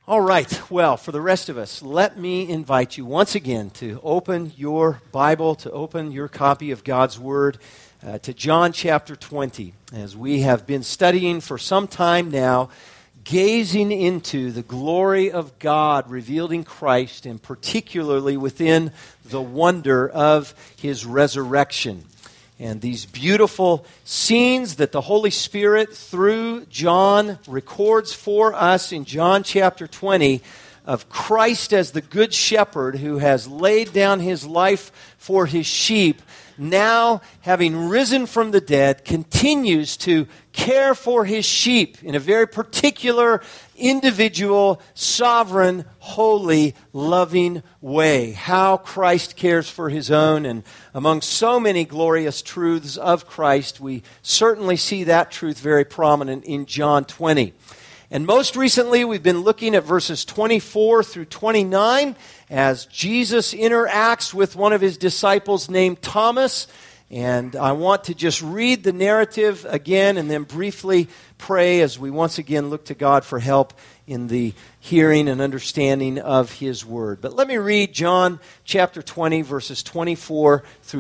All right, well, for the rest of us, let me invite you once again to open your Bible, to open your copy of God's Word to John chapter 20, as we have been studying for some time now, gazing into the glory of God revealed in Christ, and particularly within the wonder of His resurrection. And these beautiful scenes that the Holy Spirit, through John, records for us in John chapter 20 of Christ as the Good Shepherd who has laid down His life for His sheep, now, having risen from the dead, continues to care for His sheep in a very particular, individual, sovereign, holy, loving way. How Christ cares for His own, and among so many glorious truths of Christ, we certainly see that truth very prominent in John 20. And most recently, we've been looking at verses 24 through 29 as Jesus interacts with one of His disciples named Thomas. And I want to just read the narrative again and then briefly pray as we once again look to God for help in the hearing and understanding of His Word. But let me read John chapter 20, verses 24 through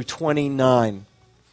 29.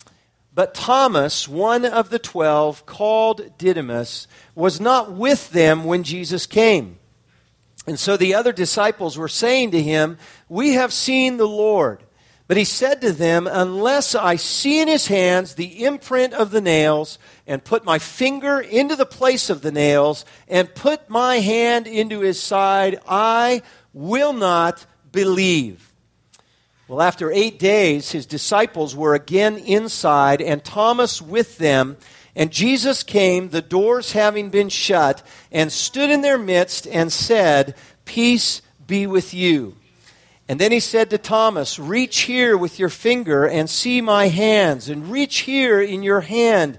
But Thomas, one of the 12, called Didymus, was not with them when Jesus came. And so the other disciples were saying to Him, "We have seen the Lord." But He said to them, "Unless I see in His hands the imprint of the nails, and put my finger into the place of the nails, and put my hand into His side, I will not believe." Well, after 8 days, His disciples were again inside, and Thomas with them. And Jesus came, the doors having been shut, and stood in their midst and said, "Peace be with you." And then He said to Thomas, "Reach here with your finger and see my hands, and reach here in your hand,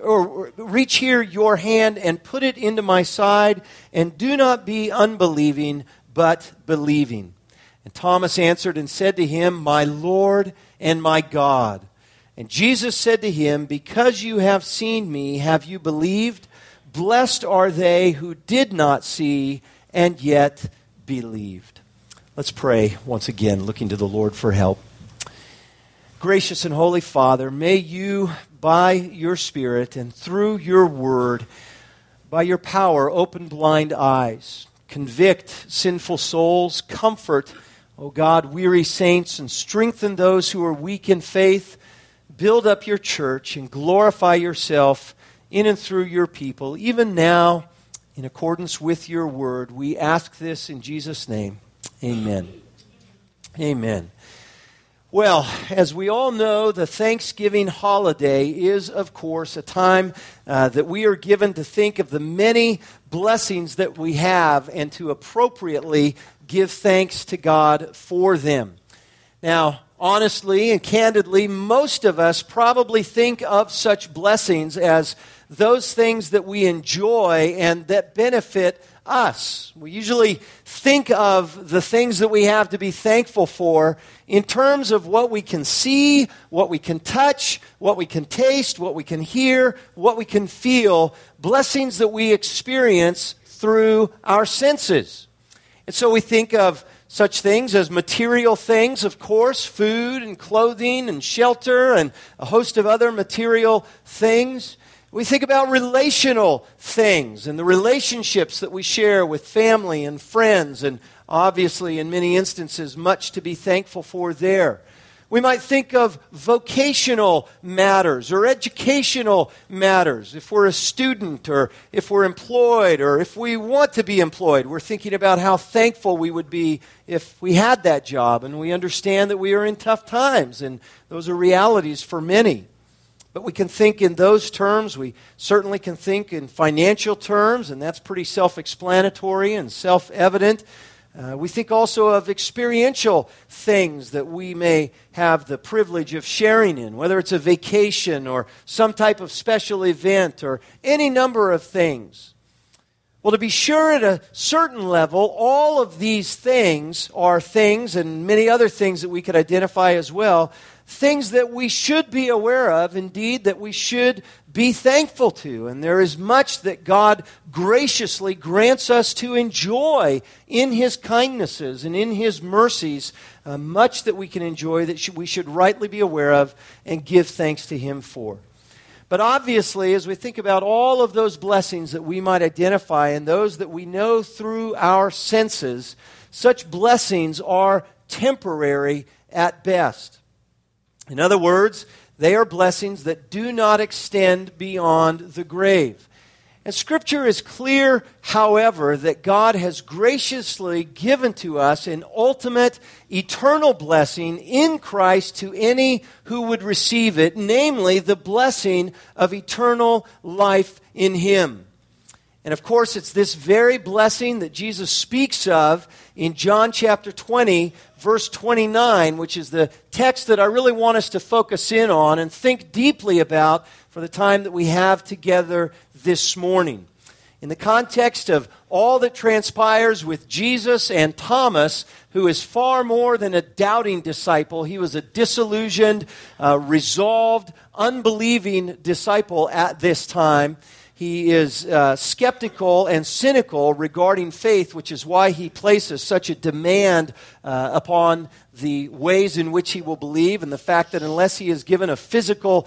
or reach here your hand and put it into my side, and do not be unbelieving, but believing." And Thomas answered and said to Him, "My Lord and my God." And Jesus said to him, "Because you have seen me, have you believed? Blessed are they who did not see and yet believed." Let's pray once again, looking to the Lord for help. Gracious and holy Father, may You, by Your Spirit and through Your Word, by Your power, open blind eyes, convict sinful souls, comfort, O God, weary saints, and strengthen those who are weak in faith. Build up Your church and glorify Yourself in and through Your people. Even now, in accordance with Your Word, we ask this in Jesus' name. Amen. Amen. Well, as we all know, the Thanksgiving holiday is, of course, a time that we are given to think of the many blessings that we have and to appropriately give thanks to God for them. Now, honestly and candidly, most of us probably think of such blessings as those things that we enjoy and that benefit us. We usually think of the things that we have to be thankful for in terms of what we can see, what we can touch, what we can taste, what we can hear, what we can feel, blessings that we experience through our senses. And so we think of such things as material things, of course, food and clothing and shelter and a host of other material things. We think about relational things and the relationships that we share with family and friends, and obviously, in many instances, much to be thankful for there. We might think of vocational matters or educational matters. If we're a student or if we're employed or if we want to be employed, we're thinking about how thankful we would be if we had that job. And we understand that we are in tough times, and those are realities for many. But we can think in those terms. We certainly can think in financial terms, and that's pretty self-explanatory and self-evident. We think also of experiential things that we may have the privilege of sharing in, whether it's a vacation or some type of special event or any number of things. Well, to be sure, at a certain level, all of these things are things, and many other things that we could identify as well, things that we should be aware of, indeed, that we should be thankful to. And there is much that God graciously grants us to enjoy in His kindnesses and in His mercies, much that we can enjoy that we should rightly be aware of and give thanks to Him for. But obviously, as we think about all of those blessings that we might identify and those that we know through our senses, such blessings are temporary at best. In other words, they are blessings that do not extend beyond the grave. And Scripture is clear, however, that God has graciously given to us an ultimate eternal blessing in Christ to any who would receive it, namely the blessing of eternal life in Him. And of course, it's this very blessing that Jesus speaks of in John chapter 20, verse 29, which is the text that I really want us to focus in on and think deeply about for the time that we have together this morning. In the context of all that transpires with Jesus and Thomas, who is far more than a doubting disciple, he was a disillusioned, resolved, unbelieving disciple at this time. He is skeptical and cynical regarding faith, which is why he places such a demand upon the ways in which he will believe, and the fact that unless he is given a physical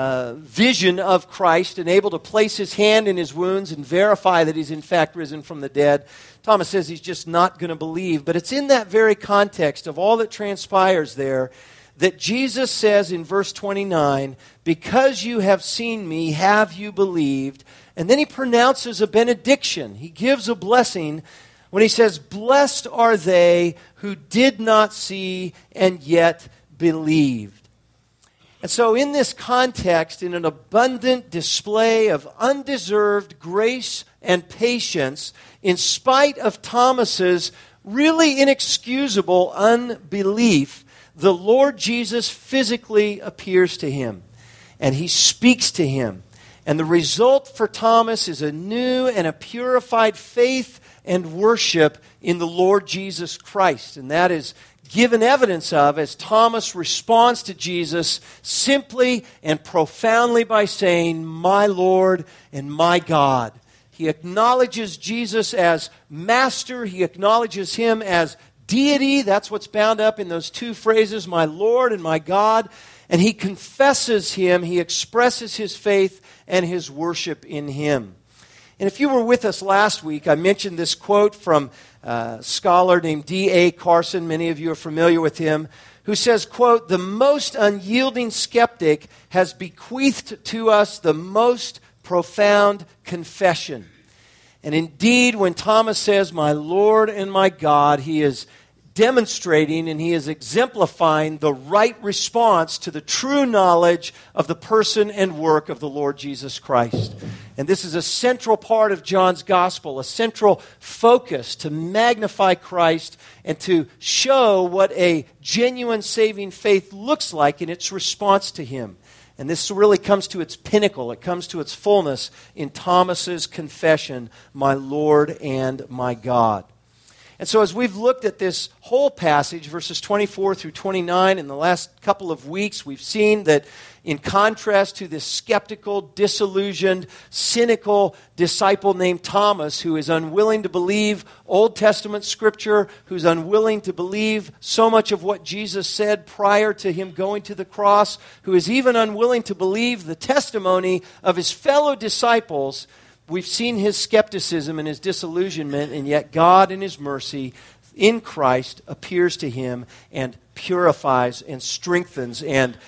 vision of Christ and able to place his hand in his wounds and verify that he's in fact risen from the dead, Thomas says he's just not going to believe. But it's in that very context of all that transpires there that Jesus says in verse 29, "Because you have seen me, have you believed?" And then he pronounces a benediction. He gives a blessing when he says, "Blessed are they who did not see and yet believed." And so in this context, in an abundant display of undeserved grace and patience, in spite of Thomas's really inexcusable unbelief, the Lord Jesus physically appears to him, and He speaks to him. And the result for Thomas is a new and a purified faith and worship in the Lord Jesus Christ. And that is given evidence of as Thomas responds to Jesus simply and profoundly by saying, "My Lord and my God." He acknowledges Jesus as Master. He acknowledges Him as deity. That's what's bound up in those two phrases, "my Lord" and "my God." And he confesses Him. He expresses his faith and his worship in Him. And if you were with us last week, I mentioned this quote from a scholar named D.A. Carson. Many of you are familiar with him, who says, quote, "The most unyielding skeptic has bequeathed to us the most profound confession." And indeed, when Thomas says, "My Lord and my God," he is demonstrating and he is exemplifying the right response to the true knowledge of the person and work of the Lord Jesus Christ. And this is a central part of John's gospel, a central focus to magnify Christ and to show what a genuine saving faith looks like in its response to Him. And this really comes to its pinnacle, it comes to its fullness in Thomas's confession, "My Lord and my God." And so as we've looked at this whole passage, verses 24 through 29, in the last couple of weeks, we've seen that in contrast to this skeptical, disillusioned, cynical disciple named Thomas, who is unwilling to believe Old Testament Scripture, who's unwilling to believe so much of what Jesus said prior to Him going to the cross, who is even unwilling to believe the testimony of his fellow disciples, we've seen his skepticism and his disillusionment, and yet God in His mercy in Christ appears to him and purifies and strengthens and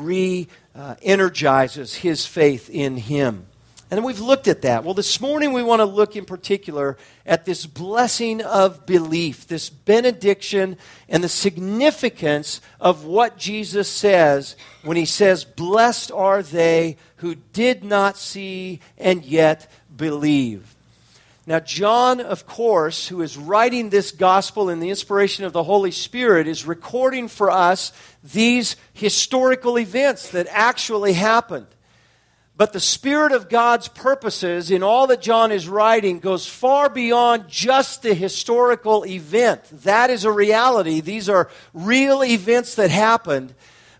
re-energizes his faith in Him. And we've looked at that. Well, this morning we want to look in particular at this blessing of belief, this benediction, and the significance of what Jesus says when He says, "Blessed are they who did not see and yet believe." Now, John, of course, who is writing this gospel in the inspiration of the Holy Spirit, is recording for us these historical events that actually happened. But the Spirit of God's purposes in all that John is writing goes far beyond just the historical event. That is a reality. These are real events that happened.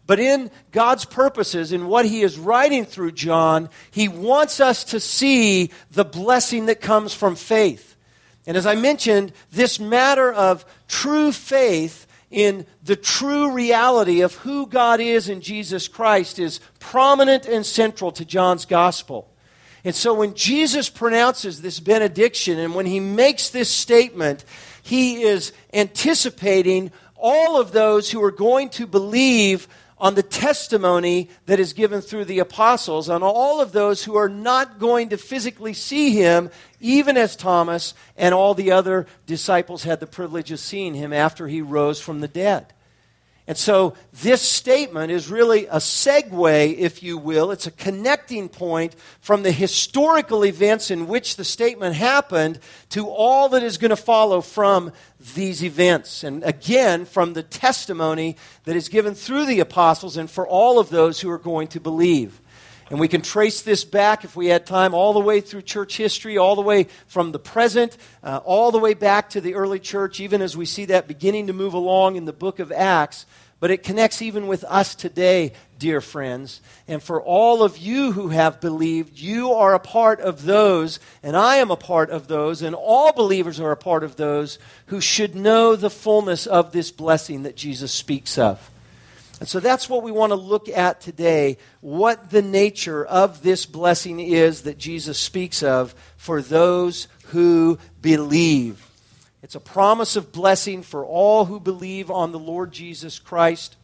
But in God's purposes, in what He is writing through John, He wants us to see the blessing that comes from faith. And as I mentioned, this matter of true faith in the true reality of who God is in Jesus Christ is prominent and central to John's gospel. And so when Jesus pronounces this benediction and when He makes this statement, He is anticipating all of those who are going to believe on the testimony that is given through the apostles, on all of those who are not going to physically see Him, even as Thomas and all the other disciples had the privilege of seeing Him after He rose from the dead. And so this statement is really a segue, if you will. It's a connecting point from the historical events in which the statement happened to all that is going to follow from these events. And again, from the testimony that is given through the apostles and for all of those who are going to believe. And we can trace this back, if we had time, all the way through church history, all the way from the present, all the way back to the early church, even as we see that beginning to move along in the book of Acts. But it connects even with us today, dear friends. And for all of you who have believed, you are a part of those, and I am a part of those, and all believers are a part of those who should know the fullness of this blessing that Jesus speaks of. And so that's what we want to look at today, what the nature of this blessing is that Jesus speaks of for those who believe. It's a promise of blessing for all who believe on the Lord Jesus Christ.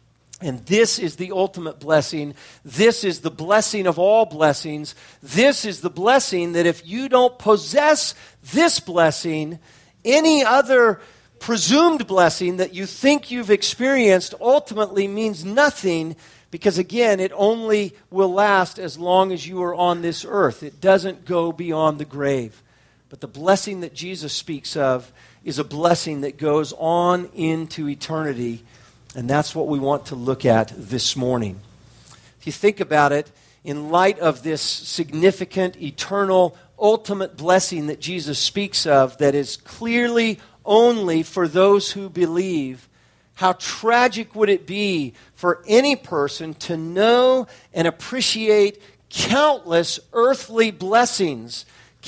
And this is the ultimate blessing. This is the blessing of all blessings. This is the blessing that if you don't possess this blessing, any other presumed blessing that you think you've experienced ultimately means nothing, because again, it only will last as long as you are on this earth. It doesn't go beyond the grave. But the blessing that Jesus speaks of is a blessing that goes on into eternity, and that's what we want to look at this morning. If you think about it, in light of this significant, eternal, ultimate blessing that Jesus speaks of that is clearly only for those who believe, how tragic would it be for any person to know and appreciate countless earthly blessings,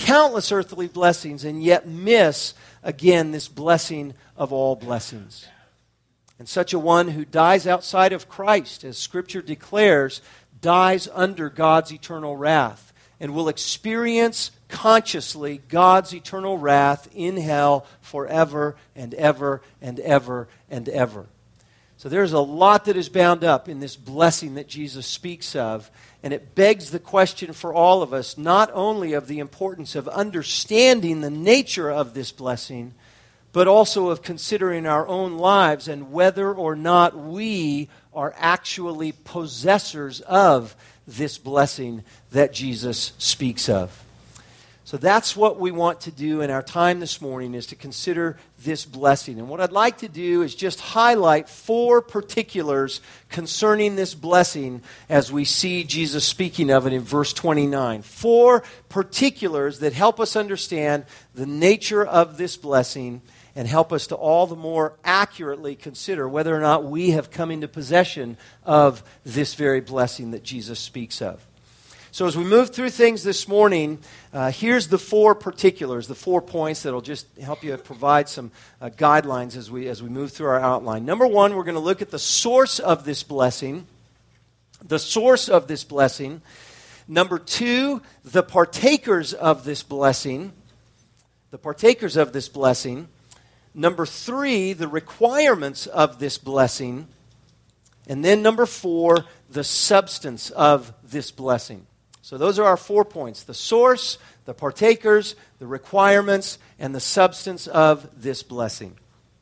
and yet miss, again, this blessing of all blessings. And such a one who dies outside of Christ, as Scripture declares, dies under God's eternal wrath and will experience consciously God's eternal wrath in hell forever and ever and ever and ever. So there's a lot that is bound up in this blessing that Jesus speaks of, and it begs the question for all of us, not only of the importance of understanding the nature of this blessing, but also of considering our own lives and whether or not we are actually possessors of this blessing that Jesus speaks of. So that's what we want to do in our time this morning, is to consider this blessing. And what I'd like to do is just highlight 4 particulars concerning this blessing as we see Jesus speaking of it in verse 29. 4 particulars that help us understand the nature of this blessing and help us to all the more accurately consider whether or not we have come into possession of this very blessing that Jesus speaks of. So as we move through things this morning, here's the 4 particulars, the 4 points that will just help you provide some guidelines as we move through our outline. Number 1, we're going to look at the source of this blessing. The source of this blessing. Number 2, the partakers of this blessing. The partakers of this blessing. Number 3, the requirements of this blessing. And then number 4, the substance of this blessing. So those are our 4 points: the source, the partakers, the requirements, and the substance of this blessing.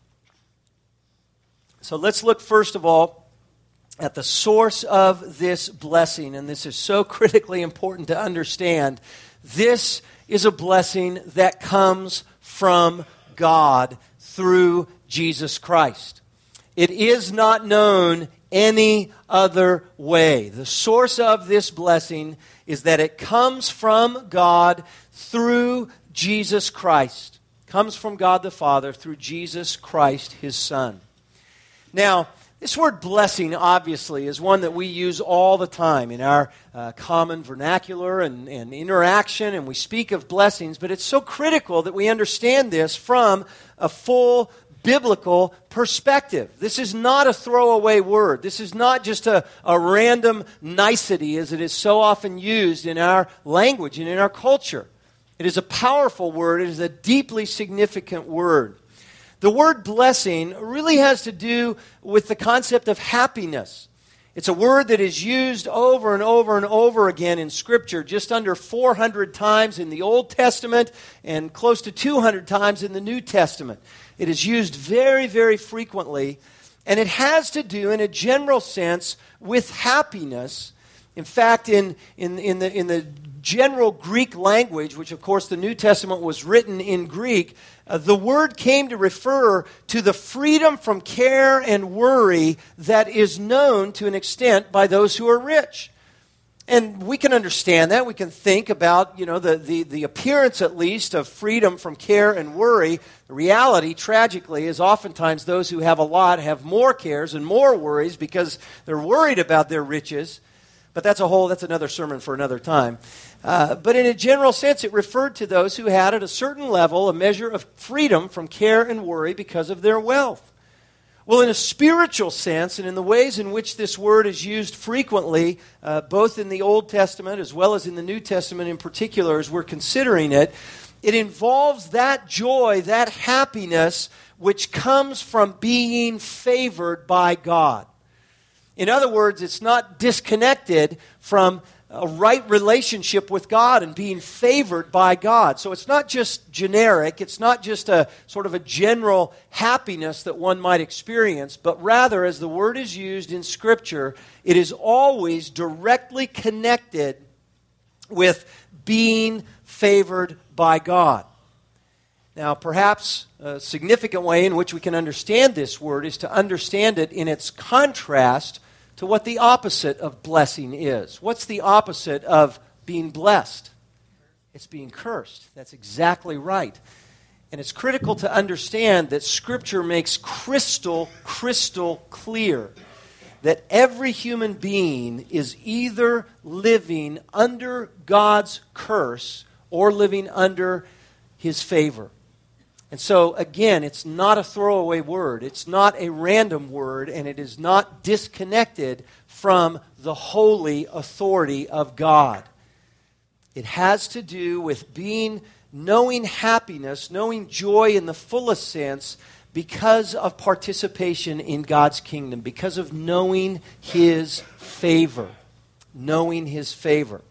So let's look first of all at the source of this blessing, and this is so critically important to understand. This is a blessing that comes from God through Jesus Christ. It is not known any other way. The source of this blessing is that it comes from God through Jesus Christ. It comes from God the Father through Jesus Christ, His Son. Now, This word blessing, obviously, is one that we use all the time in our common vernacular and interaction, and we speak of blessings, but it's so critical that we understand this from a full biblical perspective. This is not a throwaway word. This is not just a random nicety as it is so often used in our language and in our culture. It is a powerful word. It is a deeply significant word. The word blessing really has to do with the concept of happiness. It's a word that is used over and over and over again in Scripture, just under 400 times in the Old Testament and close to 200 times in the New Testament. It is used very, very frequently, and it has to do, in a general sense, with happiness. In fact, in the general Greek language, which of course the New Testament was written in Greek, the word came to refer to the freedom from care and worry that is known to an extent by those who are rich. And we can understand that. We can think about, the appearance at least of freedom from care and worry. The reality, tragically, is oftentimes those who have a lot have more cares and more worries because they're worried about their riches. But that's another sermon for another time. But in a general sense, it referred to those who had at a certain level a measure of freedom from care and worry because of their wealth. Well, in a spiritual sense, and in the ways in which this word is used frequently, both in the Old Testament as well as in the New Testament in particular, as we're considering it, it involves that joy, that happiness, which comes from being favored by God. In other words, it's not disconnected from a right relationship with God and being favored by God. So it's not just generic, it's not just a sort of a general happiness that one might experience, but rather, as the word is used in Scripture, it is always directly connected with being favored by God. Now, perhaps a significant way in which we can understand this word is to understand it in its contrast to what the opposite of blessing is. What's the opposite of being blessed? It's being cursed. That's exactly right. And it's critical to understand that Scripture makes crystal clear that every human being is either living under God's curse or living under His favor. And so, again, it's not a throwaway word. It's not a random word, and it is not disconnected from the holy authority of God. It has to do with knowing happiness, knowing joy in the fullest sense because of participation in God's kingdom, because of knowing His favor. Knowing His favor.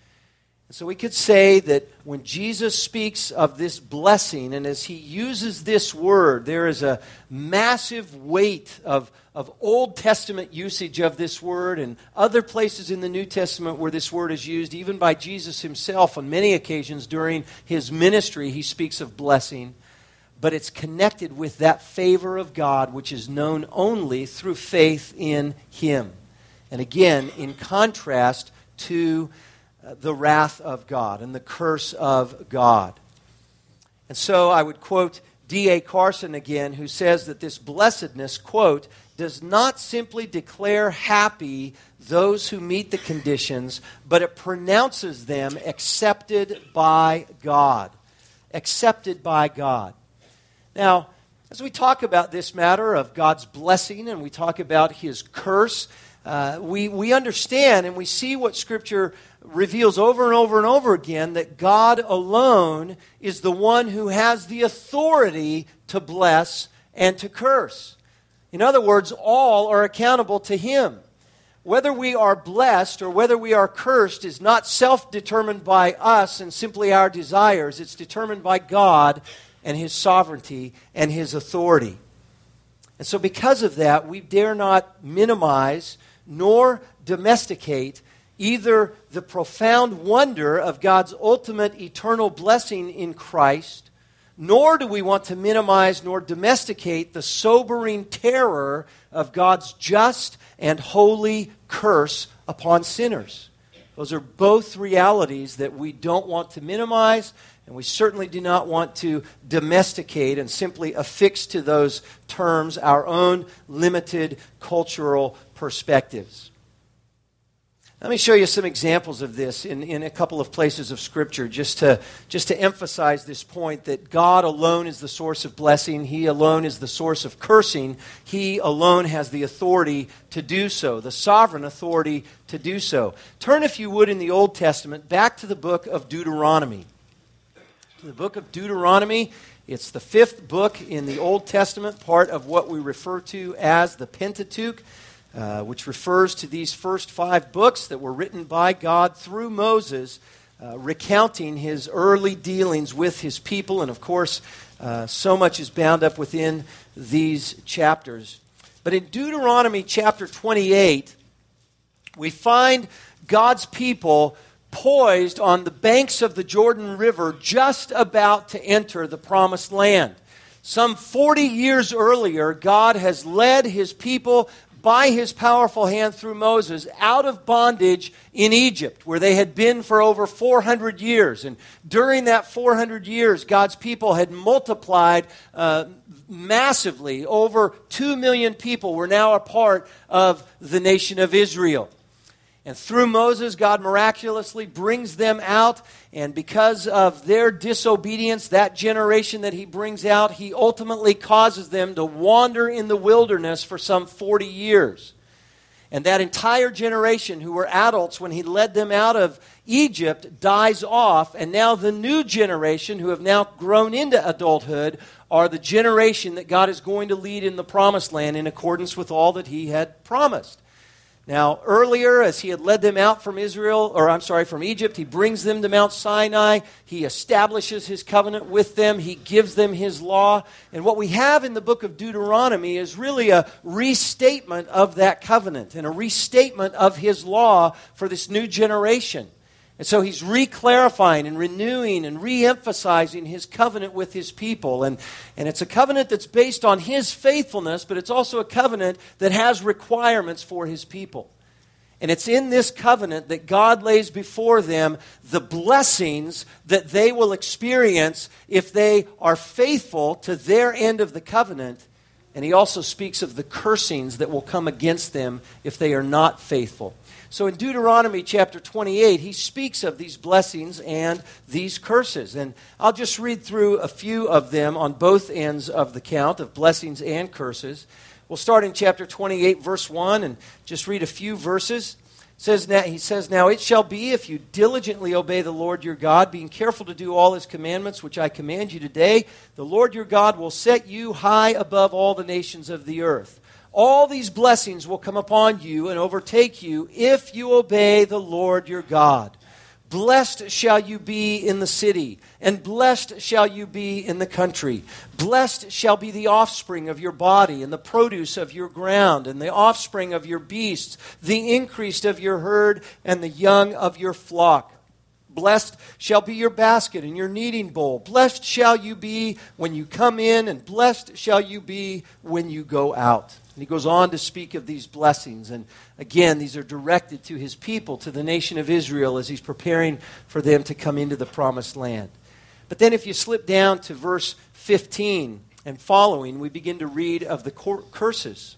So we could say that when Jesus speaks of this blessing, and as He uses this word, there is a massive weight of Old Testament usage of this word and other places in the New Testament where this word is used, even by Jesus Himself on many occasions during His ministry, He speaks of blessing. But it's connected with that favor of God, which is known only through faith in Him. And again, in contrast to the wrath of God and the curse of God. And so I would quote D.A. Carson again, who says that this blessedness, quote, does not simply declare happy those who meet the conditions, but it pronounces them accepted by God. Accepted by God. Now, as we talk about this matter of God's blessing and we talk about His curse, we understand and we see what Scripture reveals over and over and over again, that God alone is the one who has the authority to bless and to curse. In other words, all are accountable to Him. Whether we are blessed or whether we are cursed is not self-determined by us and simply our desires. It's determined by God and His sovereignty and His authority. And so because of that, we dare not minimize nor domesticate either the profound wonder of God's ultimate eternal blessing in Christ, nor do we want to minimize nor domesticate the sobering terror of God's just and holy curse upon sinners. Those are both realities that we don't want to minimize And we certainly do not want to domesticate and simply affix to those terms our own limited cultural perspectives. Let me show you some examples of this in a couple of places of Scripture just to emphasize this point that God alone is the source of blessing. He alone is the source of cursing. He alone has the authority to do so, the sovereign authority to do so. Turn, if you would, in the Old Testament back to the book of Deuteronomy. The book of Deuteronomy, it's the 5th book in the Old Testament, part of what we refer to as the Pentateuch, which refers to these first 5 books that were written by God through Moses, recounting his early dealings with his people. And of course, so much is bound up within these chapters. But in Deuteronomy chapter 28, we find God's people poised on the banks of the Jordan River, just about to enter the promised land. Some 40 years earlier, God has led his people by his powerful hand through Moses out of bondage in Egypt, where they had been for over 400 years. And during that 400 years, God's people had multiplied massively. Over 2 million people were now a part of the nation of Israel. And through Moses, God miraculously brings them out. And because of their disobedience, that generation that he brings out, he ultimately causes them to wander in the wilderness for some 40 years. And that entire generation who were adults when he led them out of Egypt dies off. And now the new generation, who have now grown into adulthood, are the generation that God is going to lead in the promised land in accordance with all that he had promised. Now, earlier, as he had led them out from from Egypt, he brings them to Mount Sinai. He establishes his covenant with them. He gives them his law. And what we have in the book of Deuteronomy is really a restatement of that covenant and a restatement of his law for this new generation. And so he's re-clarifying and renewing and re-emphasizing his covenant with his people. And it's a covenant that's based on his faithfulness, but it's also a covenant that has requirements for his people. And it's in this covenant that God lays before them the blessings that they will experience if they are faithful to their end of the covenant. And he also speaks of the cursings that will come against them if they are not faithful. So in Deuteronomy chapter 28, he speaks of these blessings and these curses. And I'll just read through a few of them on both ends of the count of blessings and curses. We'll start in chapter 28, verse 1, and just read a few verses. He says, "Now it shall be, if you diligently obey the Lord your God, being careful to do all his commandments, which I command you today, the Lord your God will set you high above all the nations of the earth. All these blessings will come upon you and overtake you if you obey the Lord your God. Blessed shall you be in the city, and blessed shall you be in the country. Blessed shall be the offspring of your body, and the produce of your ground, and the offspring of your beasts, the increase of your herd, and the young of your flock. Blessed shall be your basket and your kneading bowl. Blessed shall you be when you come in, and blessed shall you be when you go out." And he goes on to speak of these blessings. And again, these are directed to his people, to the nation of Israel, as he's preparing for them to come into the promised land. But then if you slip down to verse 15 and following, we begin to read of the curses.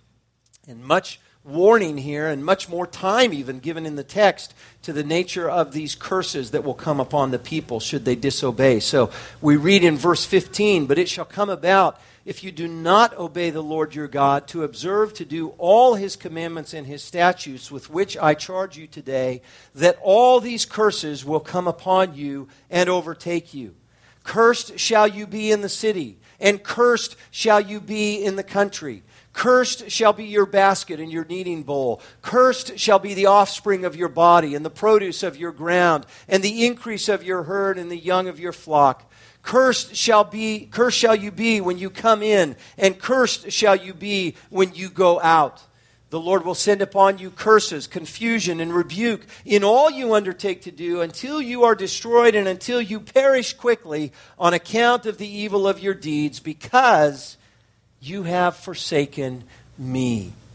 And much warning here, and much more time even given in the text to the nature of these curses that will come upon the people should they disobey. So we read in verse 15, "But it shall come about, if you do not obey the Lord your God, to observe to do all his commandments and his statutes with which I charge you today, that all these curses will come upon you and overtake you. Cursed shall you be in the city, and cursed shall you be in the country. Cursed shall be your basket and your kneading bowl. Cursed shall be the offspring of your body and the produce of your ground and the increase of your herd and the young of your flock. Cursed shall you be when you come in, and cursed shall you be when you go out. The Lord will send upon you curses, confusion, and rebuke in all you undertake to do until you are destroyed and until you perish quickly on account of the evil of your deeds, because you have forsaken me."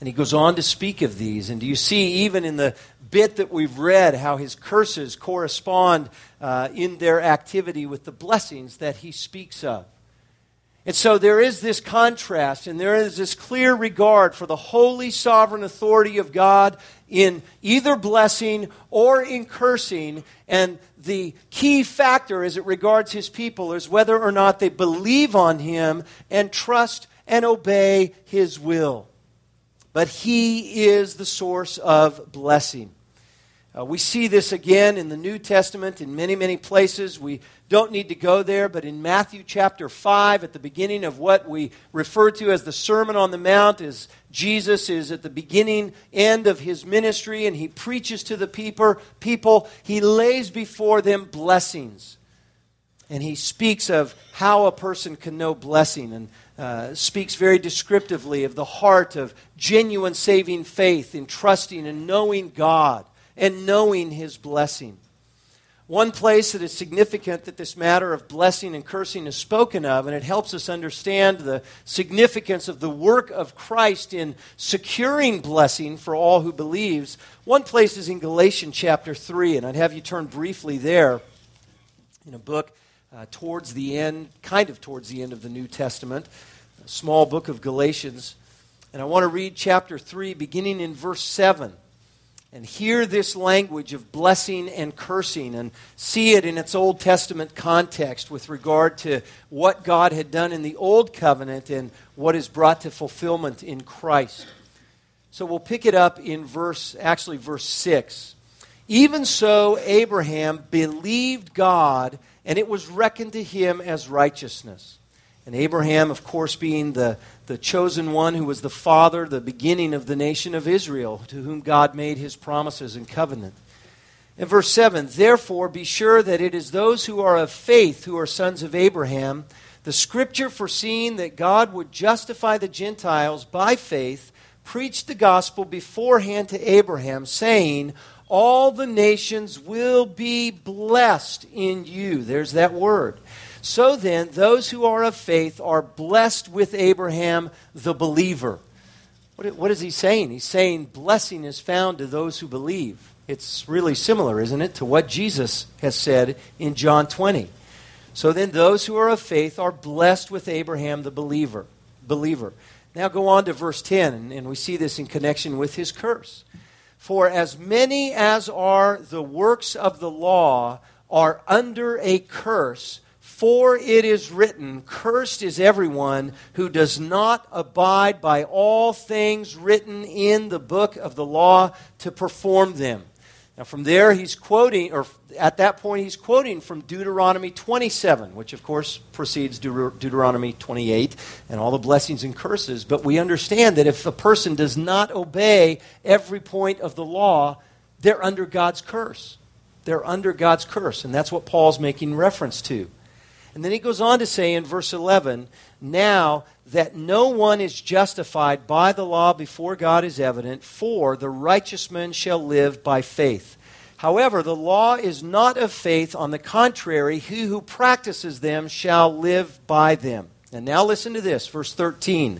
And he goes on to speak of these. And do you see, even in the bit that we've read, how his curses correspond in their activity with the blessings that he speaks of? And so there is this contrast, and there is this clear regard for the holy sovereign authority of God in either blessing or in cursing. And the key factor as it regards his people is whether or not they believe on him and trust and obey his will. But he is the source of blessing. We see this again in the New Testament in many, many places. We don't need to go there, but in Matthew chapter 5, at the beginning of what we refer to as the Sermon on the Mount, as Jesus is at the beginning, end of his ministry, and he preaches to the people, he lays before them blessings. And he speaks of how a person can know blessing, and speaks very descriptively of the heart of genuine saving faith in trusting and knowing God and knowing his blessing. One place that is significant that this matter of blessing and cursing is spoken of, and it helps us understand the significance of the work of Christ in securing blessing for all who believes. One place is in Galatians chapter 3, and I'd have you turn briefly there in a book towards the end, kind of towards the end of the New Testament, a small book of Galatians. And I want to read chapter 3, beginning in verse 7. And hear this language of blessing and cursing and see it in its Old Testament context with regard to what God had done in the Old Covenant and what is brought to fulfillment in Christ. So we'll pick it up in verse 6. Even so, Abraham believed God, and it was reckoned to him as righteousness. And Abraham, of course, being the chosen one who was the father, the beginning of the nation of Israel, to whom God made his promises and covenant. In verse 7, therefore be sure that it is those who are of faith who are sons of Abraham. The Scripture, foreseeing that God would justify the Gentiles by faith, preached the gospel beforehand to Abraham, saying, all the nations will be blessed in you. There's that word. So then, those who are of faith are blessed with Abraham, the believer. What is he saying? He's saying blessing is found to those who believe. It's really similar, isn't it, to what Jesus has said in John 20. So then, those who are of faith are blessed with Abraham, the believer. Now go on to verse 10, and we see this in connection with his curse. For as many as are the works of the law are under a curse, for it is written, cursed is everyone who does not abide by all things written in the book of the law to perform them. Now from there he's quoting, or at that point he's quoting from Deuteronomy 27, which of course precedes Deuteronomy 28 and all the blessings and curses. But we understand that if a person does not obey every point of the law, they're under God's curse. They're under God's curse, and that's what Paul's making reference to. And then he goes on to say in verse 11, now that no one is justified by the law before God is evident, for the righteous man shall live by faith. However, the law is not of faith. On the contrary, he who practices them shall live by them. And now listen to this, verse 13.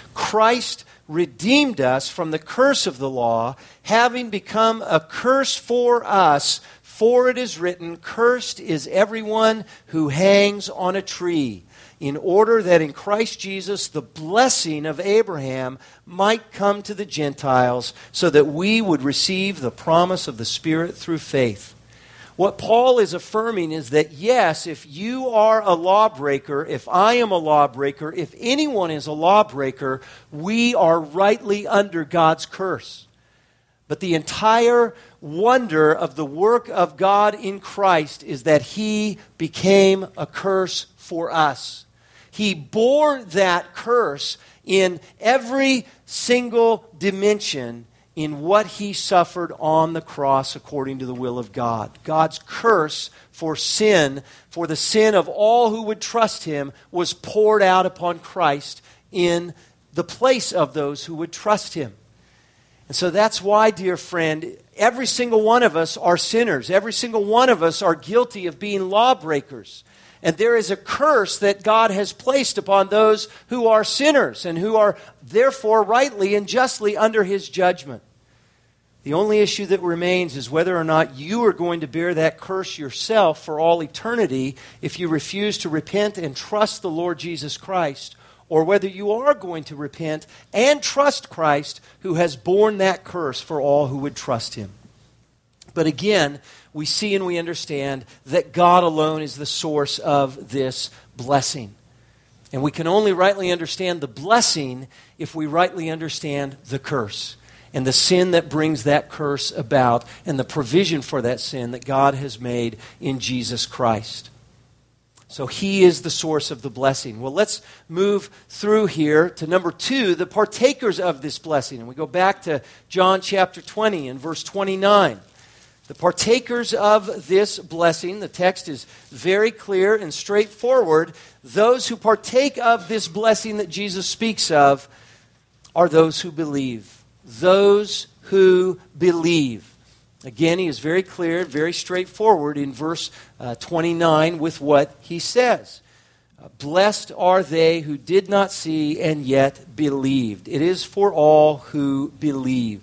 Christ redeemed us from the curse of the law, having become a curse for us. For it is written, cursed is everyone who hangs on a tree, in order that in Christ Jesus the blessing of Abraham might come to the Gentiles, so that we would receive the promise of the Spirit through faith. What Paul is affirming is that, yes, if you are a lawbreaker, if I am a lawbreaker, if anyone is a lawbreaker, we are rightly under God's curse. But the entire wonder of the work of God in Christ is that he became a curse for us. He bore that curse in every single dimension in what he suffered on the cross according to the will of God. God's curse for sin, for the sin of all who would trust him, was poured out upon Christ in the place of those who would trust him. And so that's why, dear friend, every single one of us are sinners. Every single one of us are guilty of being lawbreakers. And there is a curse that God has placed upon those who are sinners and who are therefore rightly and justly under His judgment. The only issue that remains is whether or not you are going to bear that curse yourself for all eternity if you refuse to repent and trust the Lord Jesus Christ, or whether you are going to repent and trust Christ who has borne that curse for all who would trust Him. But again, we see and we understand that God alone is the source of this blessing. And we can only rightly understand the blessing if we rightly understand the curse and the sin that brings that curse about and the provision for that sin that God has made in Jesus Christ. So He is the source of the blessing. Well, let's move through here to number 2, the partakers of this blessing. And we go back to John chapter 20 and verse 29. The partakers of this blessing, the text is very clear and straightforward. Those who partake of this blessing that Jesus speaks of are those who believe. Those who believe. Again, He is very clear, very straightforward in verse 29 with what He says. Blessed are they who did not see and yet believed. It is for all who believe.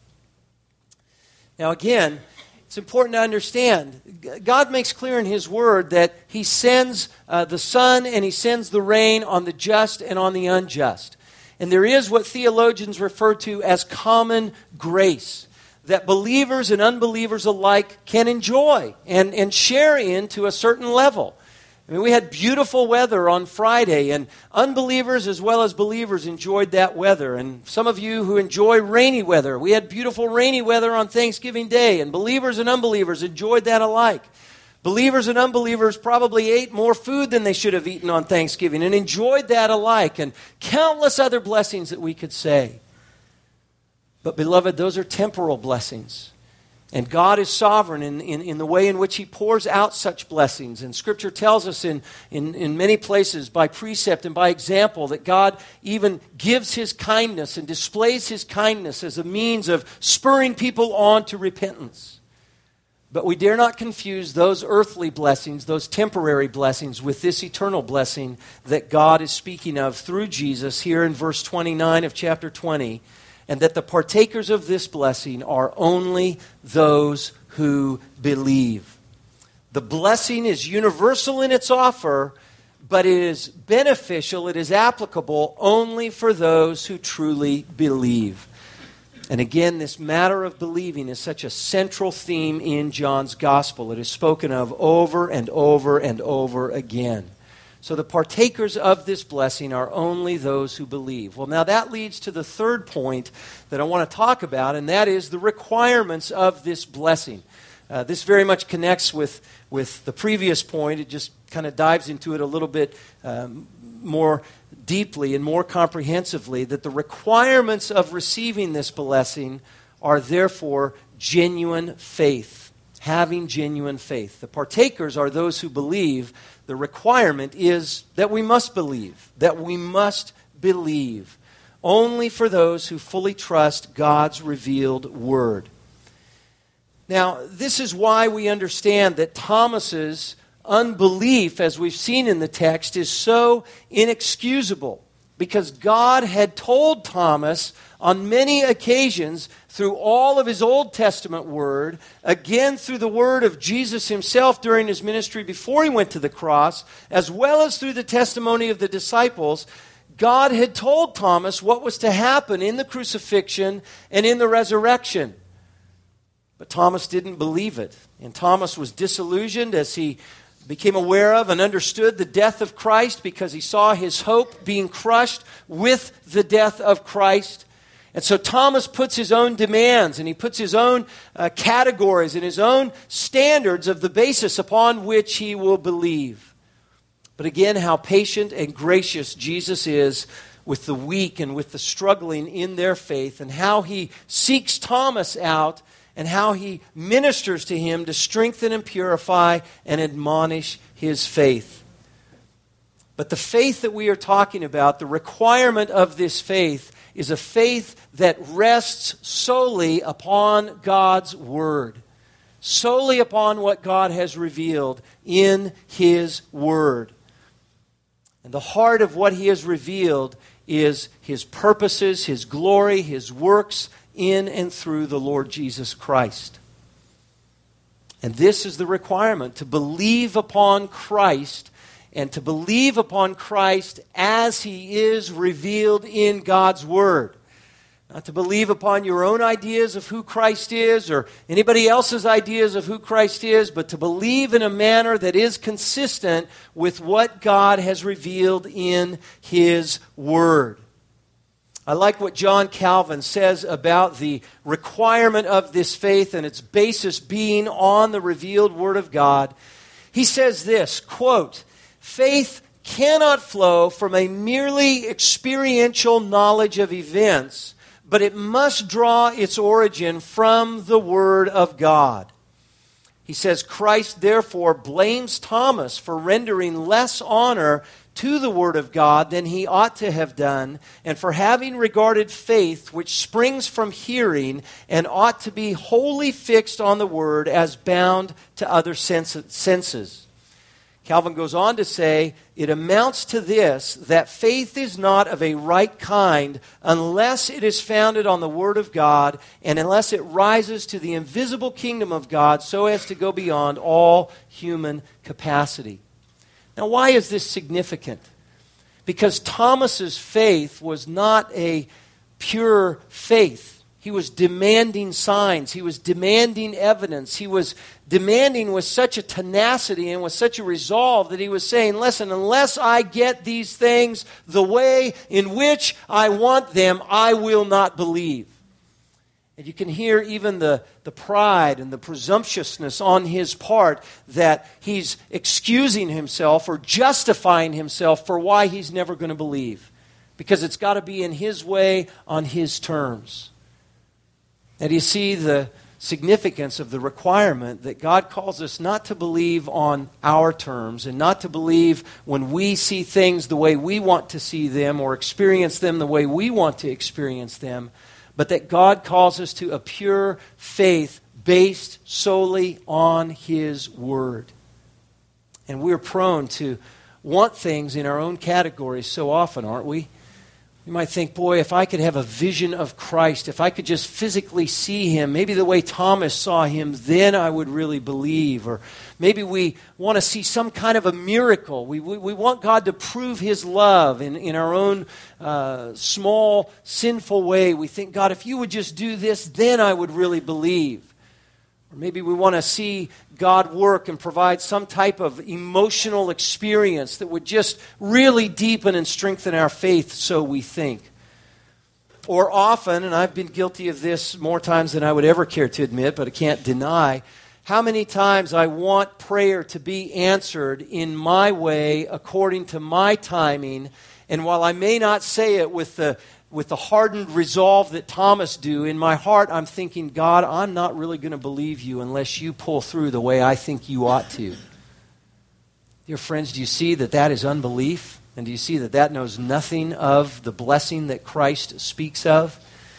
Now again, it's important to understand, God makes clear in His Word that He sends the sun and He sends the rain on the just and on the unjust. And there is what theologians refer to as common grace that believers and unbelievers alike can enjoy and share in to a certain level. I mean, we had beautiful weather on Friday, and unbelievers as well as believers enjoyed that weather. And some of you who enjoy rainy weather, we had beautiful rainy weather on Thanksgiving Day, and believers and unbelievers enjoyed that alike. Believers and unbelievers probably ate more food than they should have eaten on Thanksgiving and enjoyed that alike, and countless other blessings that we could say. But beloved, those are temporal blessings. And God is sovereign in the way in which He pours out such blessings. And Scripture tells us in many places by precept and by example that God even gives His kindness and displays His kindness as a means of spurring people on to repentance. But we dare not confuse those earthly blessings, those temporary blessings, with this eternal blessing that God is speaking of through Jesus here in verse 29 of chapter 20, and that the partakers of this blessing are only those who believe. The blessing is universal in its offer, but it is beneficial, it is applicable only for those who truly believe. And again, this matter of believing is such a central theme in John's gospel. It is spoken of over and over and over again. So the partakers of this blessing are only those who believe. Well, now that leads to the third point that I want to talk about, and that is the requirements of this blessing. This very much connects with the previous point. It just kind of dives into it a little bit more deeply and more comprehensively, that the requirements of receiving this blessing are therefore genuine faith, having genuine faith. The partakers are those who believe. The requirement is that we must believe, only for those who fully trust God's revealed Word. Now, this is why we understand that Thomas's unbelief, as we've seen in the text, is so inexcusable, because God had told Thomas on many occasions through all of His Old Testament Word, again through the Word of Jesus Himself during His ministry before He went to the cross, as well as through the testimony of the disciples. God had told Thomas what was to happen in the crucifixion and in the resurrection. But Thomas didn't believe it. And Thomas was disillusioned as he became aware of and understood the death of Christ, because he saw his hope being crushed with the death of Christ. And so Thomas puts his own demands, and he puts his own categories and his own standards of the basis upon which he will believe. But again, how patient and gracious Jesus is with the weak and with the struggling in their faith, and how He seeks Thomas out and how He ministers to him to strengthen and purify and admonish his faith. But the faith that we are talking about, the requirement of this faith, is a faith that rests solely upon God's Word. solely upon what God has revealed in His Word. And the heart of what He has revealed is His purposes, His glory, His works in and through the Lord Jesus Christ. And this is the requirement, to believe upon Christ, and to believe upon Christ as He is revealed in God's Word. Not to believe upon your own ideas of who Christ is or anybody else's ideas of who Christ is, but to believe in a manner that is consistent with what God has revealed in His Word. I like what John Calvin says about the requirement of this faith and its basis being on the revealed Word of God. He says this, quote, "Faith cannot flow from a merely experiential knowledge of events, but it must draw its origin from the Word of God." He says, Christ therefore blames Thomas for rendering less honor to the Word of God than he ought to have done, and for having regarded faith which springs from hearing and ought to be wholly fixed on the Word as bound to other senses. Calvin goes on to say, it amounts to this, that faith is not of a right kind unless it is founded on the Word of God and unless it rises to the invisible kingdom of God so as to go beyond all human capacity. Now, why is this significant? Because Thomas's faith was not a pure faith. He was demanding signs. He was demanding evidence. He was demanding with such a tenacity and with such a resolve that he was saying, listen, unless I get these things the way in which I want them, I will not believe. And you can hear even the pride and the presumptuousness on his part that he's excusing himself or justifying himself for why he's never going to believe. Because it's got to be in his way, on his terms. And you see the significance of the requirement that God calls us not to believe on our terms and not to believe when we see things the way we want to see them or experience them the way we want to experience them, but that God calls us to a pure faith based solely on His Word. And we're prone to want things in our own categories so often, aren't we? You might think, boy, if I could have a vision of Christ, if I could just physically see Him, maybe the way Thomas saw Him, then I would really believe. Or maybe we want to see some kind of a miracle. We want God to prove His love in our own small, sinful way. We think, God, if you would just do this, then I would really believe. Or maybe we want to see God work and provide some type of emotional experience that would just really deepen and strengthen our faith, so we think. Or often, and I've been guilty of this more times than I would ever care to admit, but I can't deny, how many times I want prayer to be answered in my way, according to my timing, and while I may not say it with the hardened resolve that Thomas do, in my heart I'm thinking, God, I'm not really going to believe you unless you pull through the way I think you ought to. Dear friends, do you see that that is unbelief? And do you see that that knows nothing of the blessing that Christ speaks of?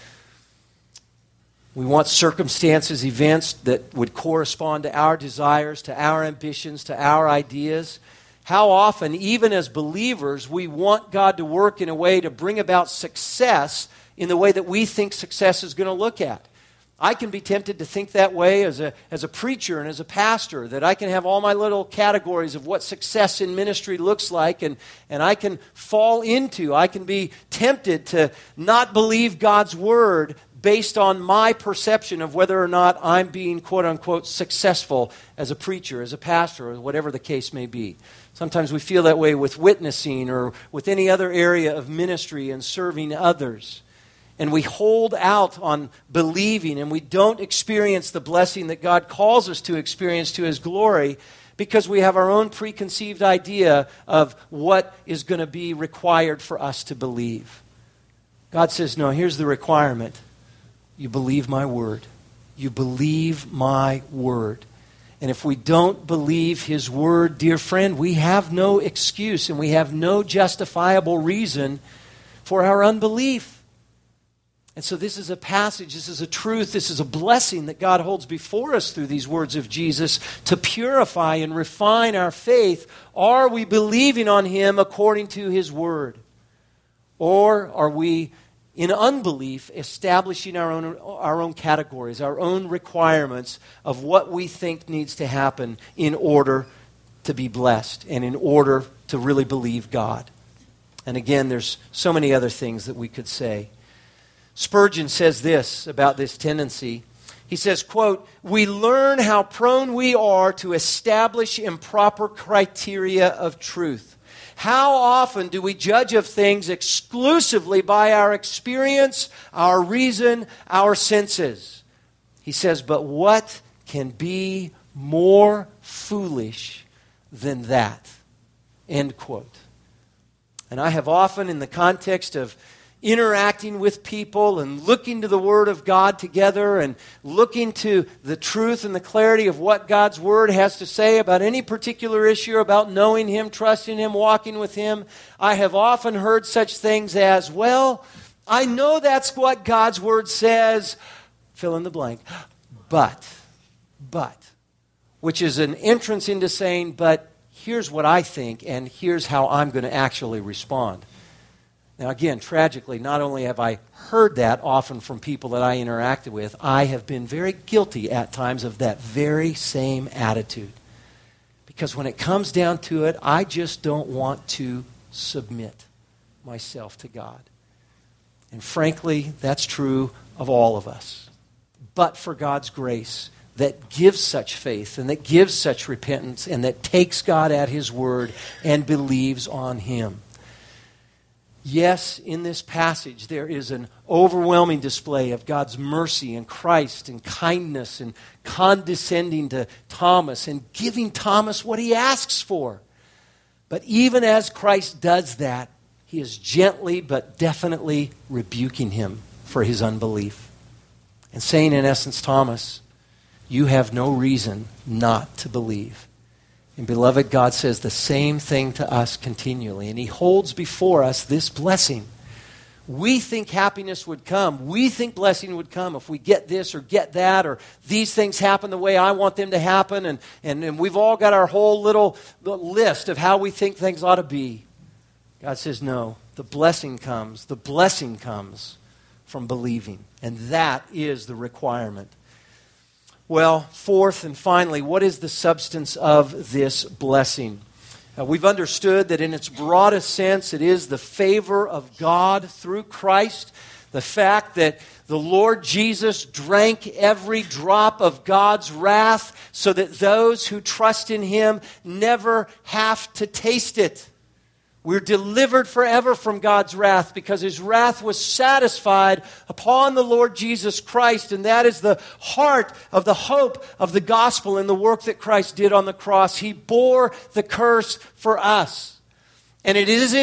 We want circumstances, events that would correspond to our desires, to our ambitions, to our ideas. How often, even as believers, we want God to work in a way to bring about success in the way that we think success is going to look at. I can be tempted to think that way as a preacher and as a pastor, that I can have all my little categories of what success in ministry looks like, and I can fall into, I can be tempted to not believe God's Word based on my perception of whether or not I'm being, quote-unquote, successful as a preacher, as a pastor, or whatever the case may be. Sometimes we feel that way with witnessing or with any other area of ministry and serving others. And we hold out on believing, and we don't experience the blessing that God calls us to experience to His glory because we have our own preconceived idea of what is going to be required for us to believe. God says, no, here's the requirement. You believe my word. You believe my word. And if we don't believe His Word, dear friend, we have no excuse and we have no justifiable reason for our unbelief. And so this is a passage, this is a truth, this is a blessing that God holds before us through these words of Jesus to purify and refine our faith. Are we believing on Him according to His Word? Or are we, in unbelief, establishing our own categories, our own requirements of what we think needs to happen in order to be blessed and in order to really believe God? And again, there's so many other things that we could say. Spurgeon says this about this tendency. He says, quote, "We learn how prone we are to establish improper criteria of truth. How often do we judge of things exclusively by our experience, our reason, our senses?" He says, "But what can be more foolish than that?" End quote. And I have often, in the context of interacting with people and looking to the Word of God together and looking to the truth and the clarity of what God's Word has to say about any particular issue, about knowing Him, trusting Him, walking with Him, I have often heard such things as, "Well, I know that's what God's Word says," fill in the blank, but, which is an entrance into saying, "But here's what I think, and here's how I'm going to actually respond." Now again, tragically, not only have I heard that often from people that I interacted with, I have been very guilty at times of that very same attitude. Because when it comes down to it, I just don't want to submit myself to God. And frankly, that's true of all of us. But for God's grace that gives such faith and that gives such repentance and that takes God at His word and believes on Him. Yes, in this passage there is an overwhelming display of God's mercy and Christ and kindness and condescending to Thomas and giving Thomas what he asks for. But even as Christ does that, He is gently but definitely rebuking him for his unbelief. And saying in essence, Thomas, you have no reason not to believe. And beloved, God says the same thing to us continually. And He holds before us this blessing. We think happiness would come. We think blessing would come if we get this or get that, or these things happen the way I want them to happen. And we've all got our whole little list of how we think things ought to be. God says, no, the blessing comes. The blessing comes from believing. And that is the requirement. Well, fourth and finally, what is the substance of this blessing? We've understood that in its broadest sense, it is the favor of God through Christ. The fact that the Lord Jesus drank every drop of God's wrath so that those who trust in Him never have to taste it. We're delivered forever from God's wrath because His wrath was satisfied upon the Lord Jesus Christ. And that is the heart of the hope of the gospel and the work that Christ did on the cross. He bore the curse for us. And it is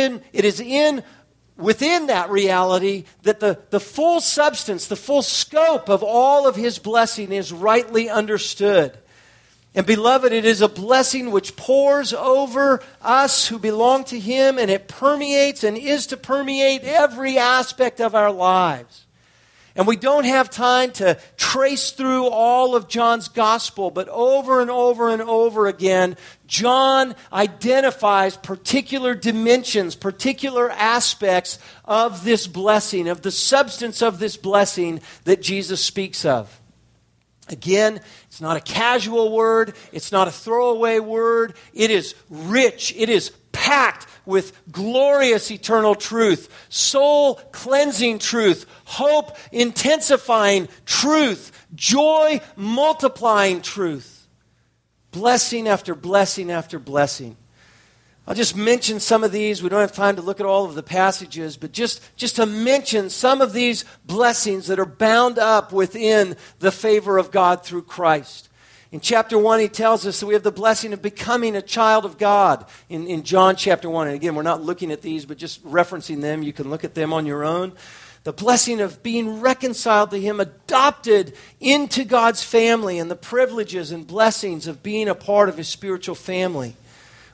within that reality that the full substance, the full scope of all of His blessing is rightly understood. And beloved, it is a blessing which pours over us who belong to Him, and it permeates and is to permeate every aspect of our lives. And we don't have time to trace through all of John's gospel, but over and over and over again, John identifies particular dimensions, particular aspects of this blessing, of the substance of this blessing that Jesus speaks of. Again, it's not a casual word. It's not a throwaway word. It is rich. It is packed with glorious eternal truth, soul-cleansing truth, hope-intensifying truth, joy-multiplying truth, blessing after blessing after blessing. I'll just mention some of these. We don't have time to look at all of the passages, but just to mention some of these blessings that are bound up within the favor of God through Christ. In chapter 1, he tells us that we have the blessing of becoming a child of God in John chapter 1. And again, we're not looking at these, but just referencing them. You can look at them on your own. The blessing of being reconciled to Him, adopted into God's family, and the privileges and blessings of being a part of His spiritual family.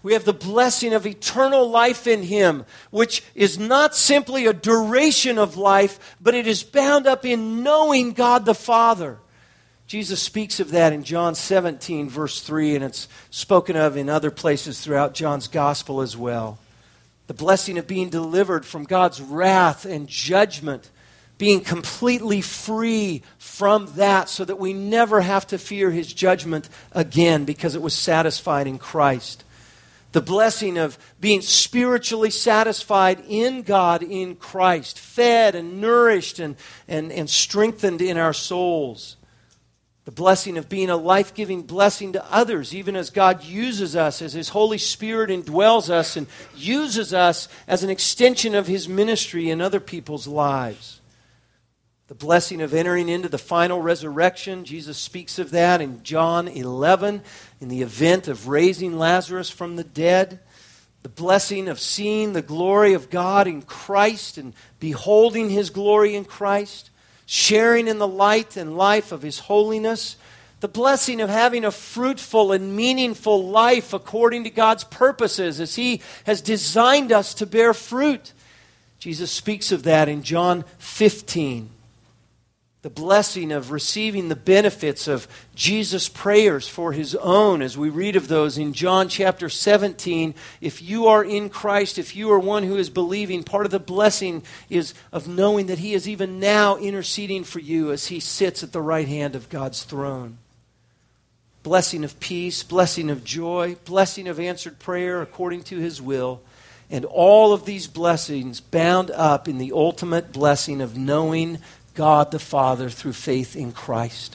We have the blessing of eternal life in Him, which is not simply a duration of life, but it is bound up in knowing God the Father. Jesus speaks of that in John 17, verse 3, and it's spoken of in other places throughout John's Gospel as well. The blessing of being delivered from God's wrath and judgment, being completely free from that so that we never have to fear His judgment again because it was satisfied in Christ. The blessing of being spiritually satisfied in God, in Christ, fed and nourished and strengthened in our souls. The blessing of being a life-giving blessing to others, even as God uses us, as His Holy Spirit indwells us and uses us as an extension of His ministry in other people's lives. The blessing of entering into the final resurrection. Jesus speaks of that in John 11, in the event of raising Lazarus from the dead. The blessing of seeing the glory of God in Christ and beholding His glory in Christ. Sharing in the light and life of His holiness. The blessing of having a fruitful and meaningful life according to God's purposes as He has designed us to bear fruit. Jesus speaks of that in John 15. The blessing of receiving the benefits of Jesus' prayers for His own, as we read of those in John chapter 17. If you are in Christ, if you are one who is believing, part of the blessing is of knowing that He is even now interceding for you as He sits at the right hand of God's throne. Blessing of peace, blessing of joy, blessing of answered prayer according to His will. And all of these blessings bound up in the ultimate blessing of knowing God the Father through faith in Christ.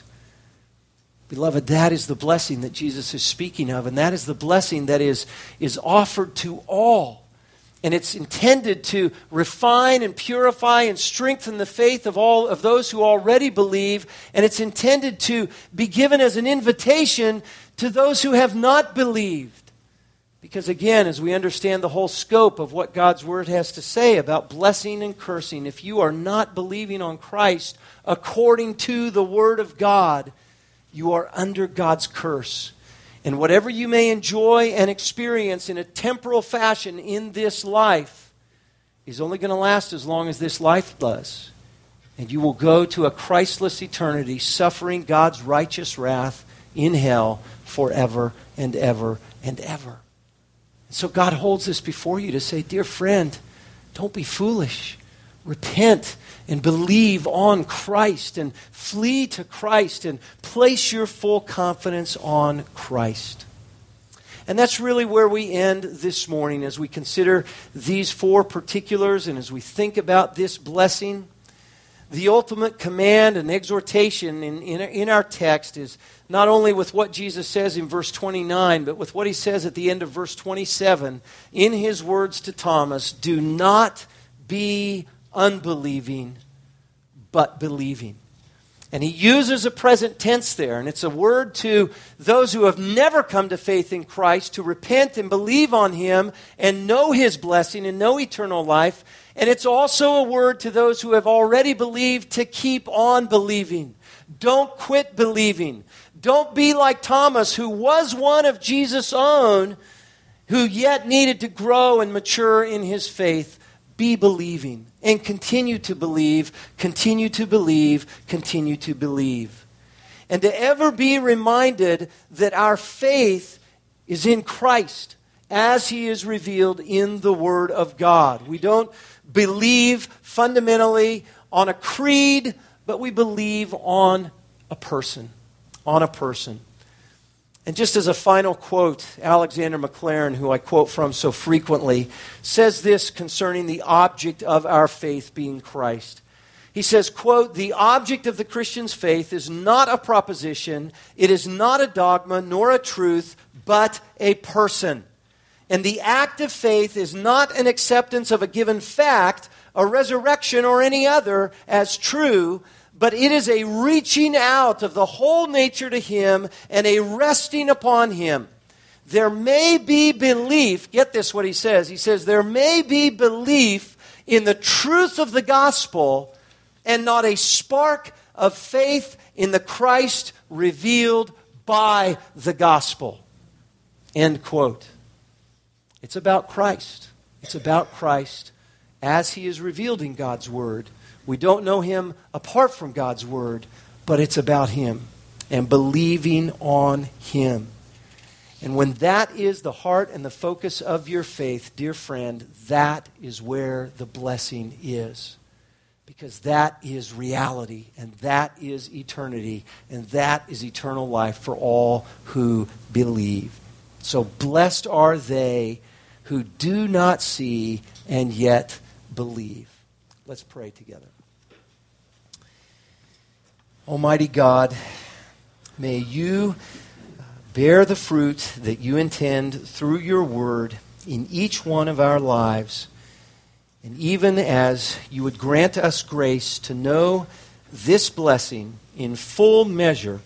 Beloved, that is the blessing that Jesus is speaking of, and that is the blessing that is offered to all. And it's intended to refine and purify and strengthen the faith of all of those who already believe, and it's intended to be given as an invitation to those who have not believed. Because again, as we understand the whole scope of what God's Word has to say about blessing and cursing, if you are not believing on Christ according to the Word of God, you are under God's curse. And whatever you may enjoy and experience in a temporal fashion in this life is only going to last as long as this life does. And you will go to a Christless eternity suffering God's righteous wrath in hell forever and ever and ever. So God holds this before you to say, dear friend, don't be foolish. Repent and believe on Christ and flee to Christ and place your full confidence on Christ. And that's really where we end this morning as we consider these four particulars and as we think about this blessing. The ultimate command and exhortation in our text is not only with what Jesus says in verse 29, but with what He says at the end of verse 27 in His words to Thomas, do not be unbelieving, but believing. And He uses a present tense there, and it's a word to those who have never come to faith in Christ to repent and believe on Him and know His blessing and know eternal life. And it's also a word to those who have already believed to keep on believing. Don't quit believing. Don't be like Thomas, who was one of Jesus' own, who yet needed to grow and mature in his faith. Be believing and continue to believe, continue to believe, continue to believe. And to ever be reminded that our faith is in Christ as He is revealed in the Word of God. We don't believe fundamentally on a creed, but we believe on a person. On a person. And just as a final quote, Alexander Maclaren, who I quote from so frequently, says this concerning the object of our faith being Christ. He says, quote, "The object of the Christian's faith is not a proposition, it is not a dogma, nor a truth, but a person. And the act of faith is not an acceptance of a given fact, a resurrection, or any other as true, but it is a reaching out of the whole nature to Him and a resting upon Him. There may be belief," get this what he says, there may be belief in the truth of the gospel and not a spark of faith in the Christ revealed by the gospel. End quote. It's about Christ. It's about Christ as he is revealed in God's Word. We don't know him apart from God's Word, but it's about him and believing on him. And when that is the heart and the focus of your faith, dear friend, that is where the blessing is. Because that is reality, and that is eternity, and that is eternal life for all who believe. So blessed are they who do not see and yet believe. Let's pray together. Almighty God, may you bear the fruit that you intend through your word in each one of our lives. And even as you would grant us grace to know this blessing in full measure,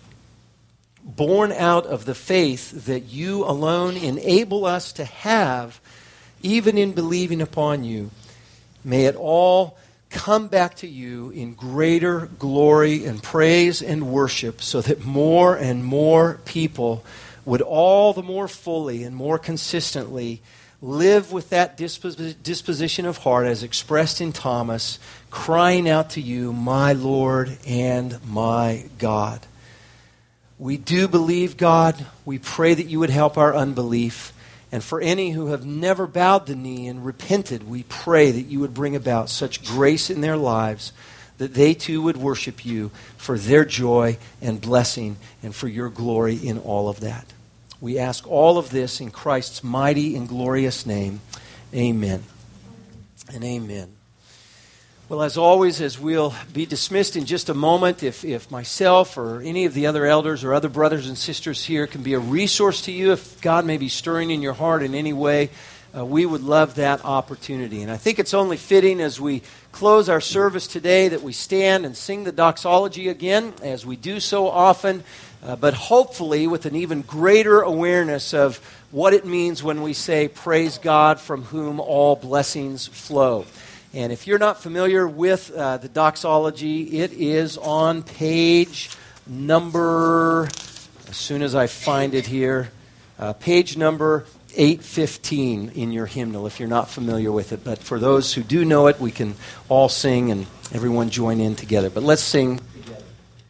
born out of the faith that you alone enable us to have, even in believing upon you, may it all come back to you in greater glory and praise and worship, so that more and more people would all the more fully and more consistently live with that disposition of heart as expressed in Thomas, crying out to you, my Lord and my God. We do believe, God. We pray that you would help our unbelief. And for any who have never bowed the knee and repented, we pray that you would bring about such grace in their lives that they too would worship you for their joy and blessing and for your glory in all of that. We ask all of this in Christ's mighty and glorious name. Amen and amen. Well, as always, as we'll be dismissed in just a moment, if myself or any of the other elders or other brothers and sisters here can be a resource to you, if God may be stirring in your heart in any way, we would love that opportunity. And I think it's only fitting as we close our service today that we stand and sing the doxology again, as we do so often, but hopefully with an even greater awareness of what it means when we say, praise God from whom all blessings flow. And if you're not familiar with the doxology, it is on page number, as soon as I find it here, page number 815 in your hymnal, if you're not familiar with it. But for those who do know it, we can all sing and everyone join in together. But let's sing together.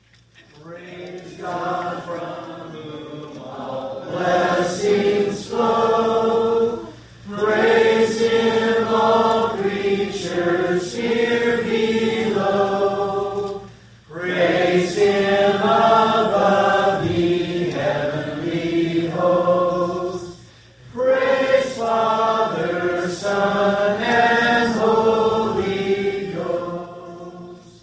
Praise God from whom all blessings flow. Praise Him, all creatures here below. Praise Him above the heavenly host. Praise Father, Son, and Holy Ghost.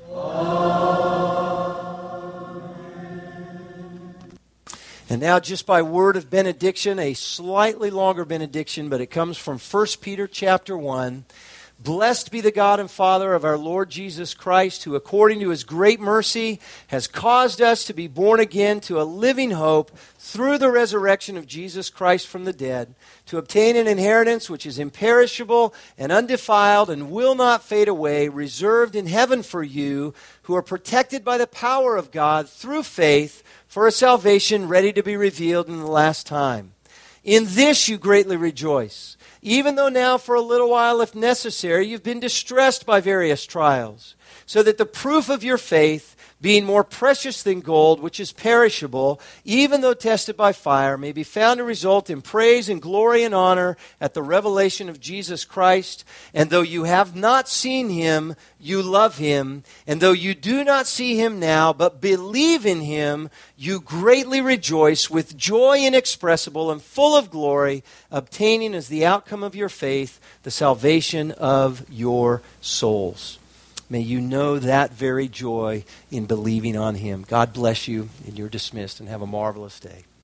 Amen. And now, just by word of benediction, a slightly longer benediction, but it comes from 1 Peter chapter 1. Blessed be the God and Father of our Lord Jesus Christ, who according to His great mercy has caused us to be born again to a living hope through the resurrection of Jesus Christ from the dead, to obtain an inheritance which is imperishable and undefiled and will not fade away, reserved in heaven for you, who are protected by the power of God through faith for a salvation ready to be revealed in the last time. In this you greatly rejoice, even though now for a little while, if necessary, you've been distressed by various trials, so that the proof of your faith, being more precious than gold, which is perishable, even though tested by fire, may be found to result in praise and glory and honor at the revelation of Jesus Christ. And though you have not seen Him, you love Him. And though you do not see Him now, but believe in Him, you greatly rejoice with joy inexpressible and full of glory, obtaining as the outcome of your faith the salvation of your souls. May you know that very joy in believing on Him. God bless you, and you're dismissed, and have a marvelous day.